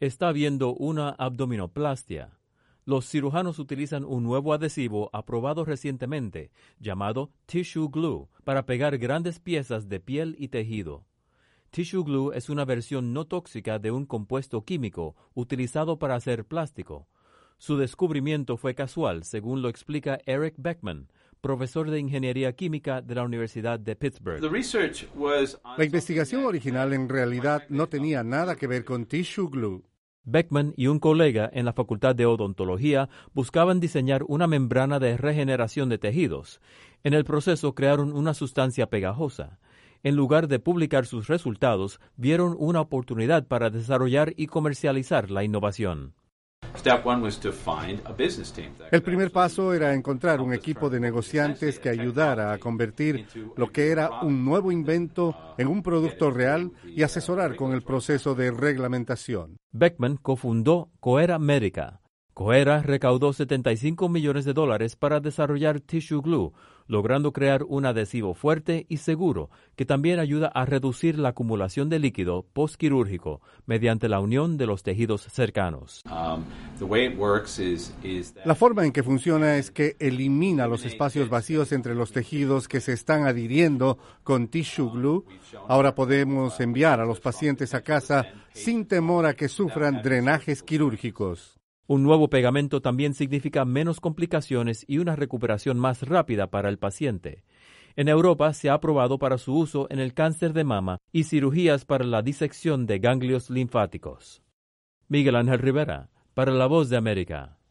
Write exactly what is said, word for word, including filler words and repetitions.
Está habiendo una abdominoplastia. Los cirujanos utilizan un nuevo adhesivo aprobado recientemente, llamado Tissue Glue, para pegar grandes piezas de piel y tejido. Tissue Glue es una versión no tóxica de un compuesto químico utilizado para hacer plástico. Su descubrimiento fue casual, según lo explica Eric Beckman, profesor de Ingeniería Química de la Universidad de Pittsburgh. La investigación original en realidad no tenía nada que ver con Tissue Glue. Beckman y un colega en la Facultad de Odontología buscaban diseñar una membrana de regeneración de tejidos. En el proceso crearon una sustancia pegajosa. En lugar de publicar sus resultados, vieron una oportunidad para desarrollar y comercializar la innovación. El primer paso era encontrar un equipo de negociantes que ayudara a convertir lo que era un nuevo invento en un producto real y asesorar con el proceso de reglamentación. Beckman cofundó Cohera Medica. Cohera recaudó setenta y cinco millones de dólares para desarrollar Tissue Glue, logrando crear un adhesivo fuerte y seguro que también ayuda a reducir la acumulación de líquido postquirúrgico mediante la unión de los tejidos cercanos. Um, the way it works is, is that La forma en que funciona es que elimina los espacios vacíos entre los tejidos que se están adhiriendo con Tissue Glue. Ahora podemos enviar a los pacientes a casa sin temor a que sufran drenajes quirúrgicos. Un nuevo pegamento también significa menos complicaciones y una recuperación más rápida para el paciente. En Europa se ha aprobado para su uso en el cáncer de mama y cirugías para la disección de ganglios linfáticos. Miguel Ángel Rivera, para La Voz de América.